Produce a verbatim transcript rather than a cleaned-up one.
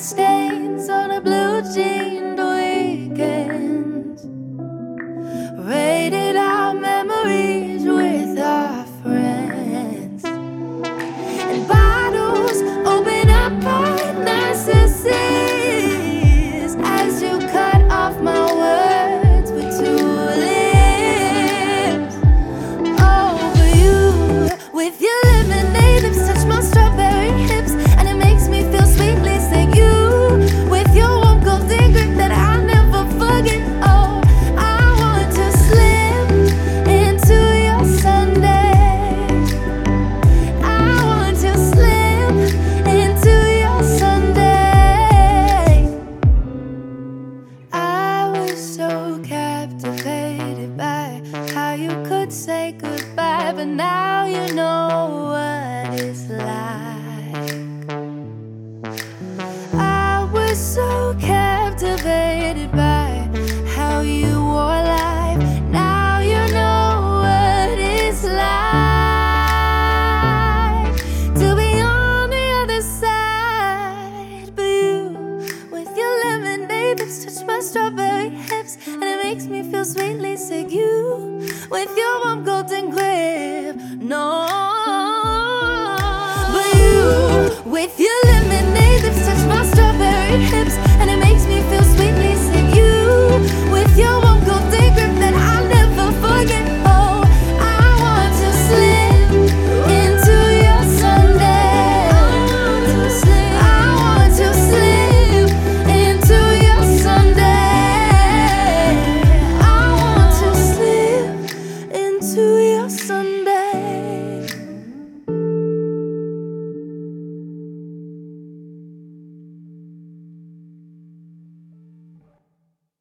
stains on a blue jeaned weekend. Raided our memories with our friends, and bottles open up our narcissists as you cut off my words with two lips. Over you with your lemonade lips touch my strawberry hips, and it makes me feel sweetly sick. You with your warm golden grip that I'll never forget. Oh, I want to slip into your Sunday. I want to slip into your Sunday. I was so captivated by how you could say goodbye, but now you know what it's like. I was so captivated by how you wore life. Now you know what it's like to be on the other side. But you, with your lemonade lips, touch my strawberry hips, and it makes me feel sweetly sick. You, with your warm